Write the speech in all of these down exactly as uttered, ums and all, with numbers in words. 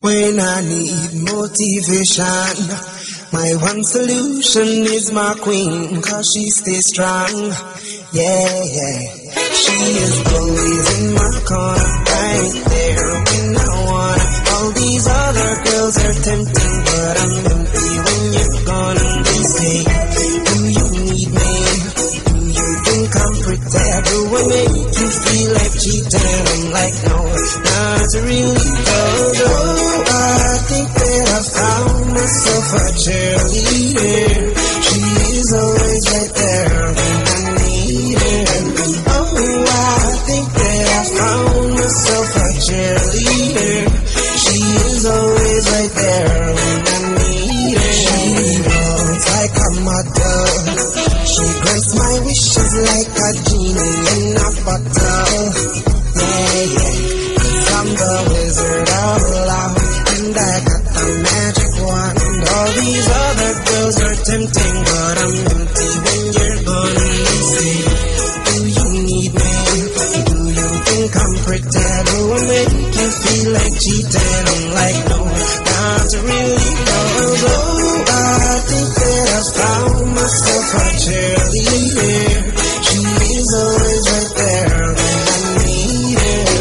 When I need motivation, my one solution is my queen, cause she stays strong. Yeah, yeah. She is always in my corner, right there when I want her. All these other girls are tempting, but I'm empty when you're gone. They say, do you need me? Do you think I'm prepared? Do I make you feel like cheating? I'm like, no, not really. Cause, oh, I think that I found myself a cheerleader. She is always right there when I need her. Oh, I think that I found myself a cheerleader. She is always right there when I need her. She walks like a model. She grants my wishes like a genie in a bottle. Yeah, yeah. I'm the wizard of love, and I got the magic wand. All these other girls are tempting, but I'm empty when you're gone. You say, do you need me? Do you think I'm pretty? Do I make you feel like cheating? I'm like, no, not really. Cause, oh, I think that I found myself a cheerleader. She is always right there when I need her.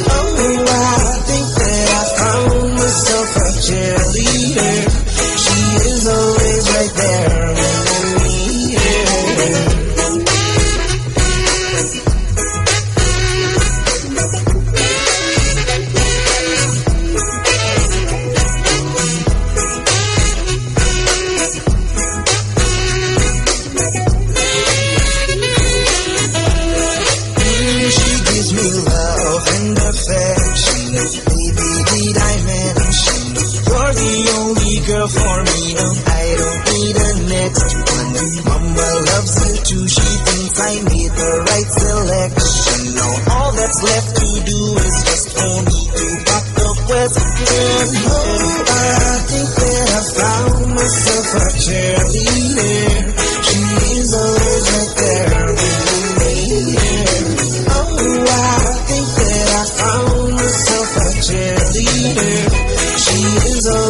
Cheerleader, she is always right there when I need her. She gives me love and affection, baby, the dimension. You're the only girl for me, no, I don't need a next one. Mama loves you too, she thinks I made the right selection. Now all that's left to do is just for me to back the question. Oh, I think that I found myself a cheerleader. She is always right there when I need her. Oh, I think that I found myself a cheerleader. She is always